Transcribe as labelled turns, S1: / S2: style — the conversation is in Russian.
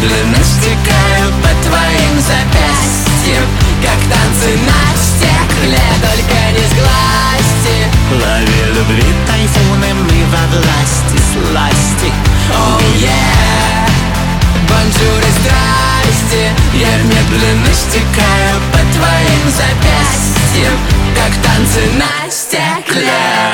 S1: медленно стекаю по твоим запястьям, как танцы на стекле, только не сглазьте.
S2: Лови любви тайфуны, мы во власти сласти.
S1: Oh yeah, бонжур и здрасте. Я медленно стекаю по твоим запястьям, как танцы на стекле.